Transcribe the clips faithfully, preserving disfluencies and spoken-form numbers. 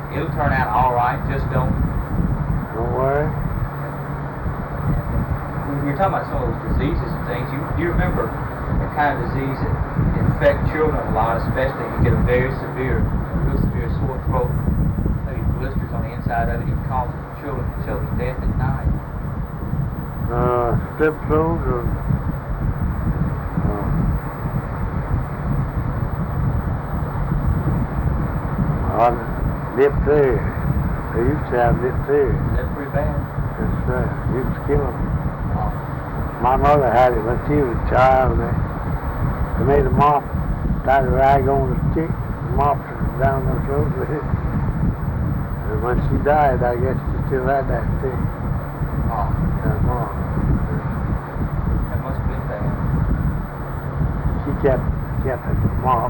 It'll turn out all right. Just don't. Don't worry. When you're talking about some of those diseases and things, you you remember the kind of disease that infect children a lot, especially if you get a very severe, real severe sore throat, maybe blisters on the inside of it, it can cause children children's death at night. Uh, strep throat or uh, on diphtheria. They used to have diphtheria. Is that pretty bad? That's right. Used to kill them. Oh. My mother had it when she was a child. They, they made a mop, tied a rag on the stick, and mopped her down her throat with it. And when she died, I guess she still had that stick. Oh. That mop. That must have been bad. She kept kept it mop.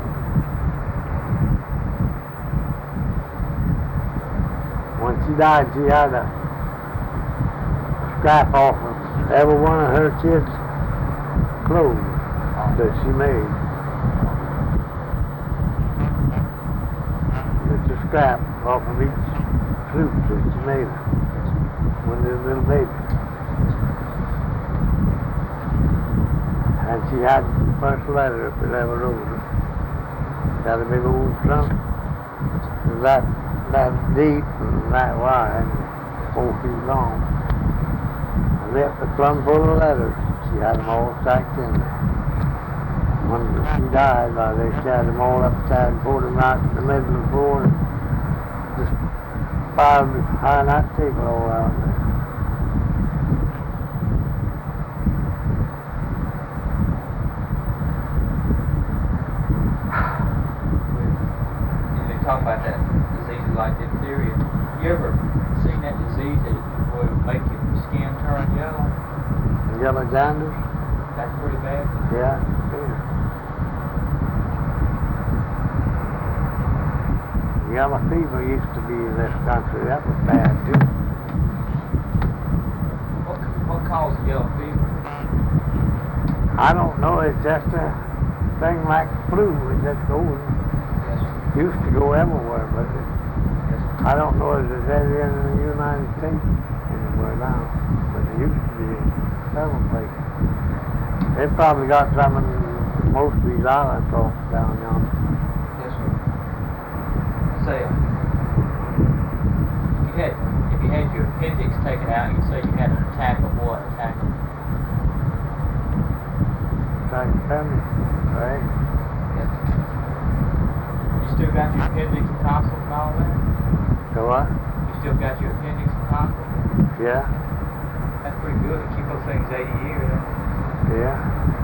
When she died, she had a scrap off of every one of her kids' clothes that she made. It's a scrap off of each suit that she made when they were little babies. And she had the first letter if it ever wrote her. She had a big old trunk. It was that, that deep and that wide, four feet long. And left a plumb full of letters. She had them all stacked in there. When she died, uh, they had them all upside and poured them right in the middle of the floor and just piled behind that table all out there. You talk about that disease like diphtheria. You ever seen that disease that would make your skin turn yellow? Yellow jaundice? That's pretty bad. Yeah, yeah. Yellow fever used to be in this country. That was bad too. What what causes yellow fever? I don't know. It's just a thing like flu. It just goes. Yes, sir. Used to go everywhere, but it, Yes, sir. I don't know if it's ever in the United States anywhere now. But it used to be in several places. They probably got some in most of these islands off down yonder. Yes, sir. Say, uh, you had, if you had your appendix taken out, you say you had an attack of what? Attack of, Trying to tell me, right? yes. You still got your appendix and tonsils and all that? So what? You still got your appendix and tonsils? Yeah, That's pretty good to keep those things eighty years. yeah.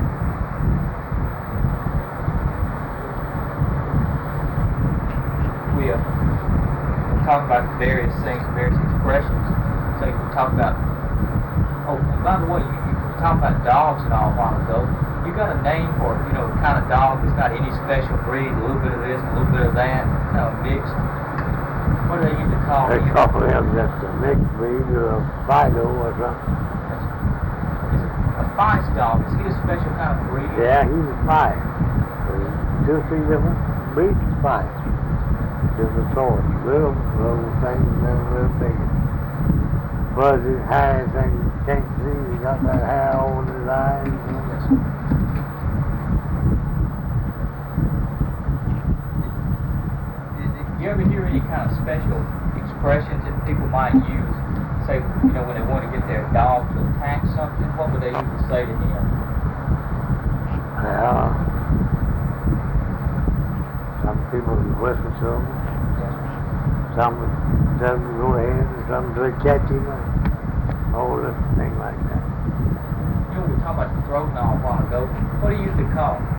We uh, we're talking about various things, various expressions. So we talk about. Oh, and by the way, you, you were talking about dogs and all a while ago. You got a name for you know the kind of dog that's not any special breed, a little bit of this, a little bit of that, kind of mixed. What do they used to call They it? call him just a mixed breed or a Fido or something. Is it a feist dog? Is he a special kind of breed? Yeah, he's a five. There's two or three different breeds of five. Different sorts. Little, little things and then a little bigger. Fuzzy, hairy things you can't see. He got that hair over his eyes. You know. Yes, sir. You ever hear any kind of special expressions that people might use? Say, you know, when they want to get their dog to attack something, what would they usually say to him? Well, some people whistle to him. Yes, sir. Some tell him to go ahead, and some to catch him, and all this thing like that. You know, we were talking about the throat and all a while ago. What do you usually call?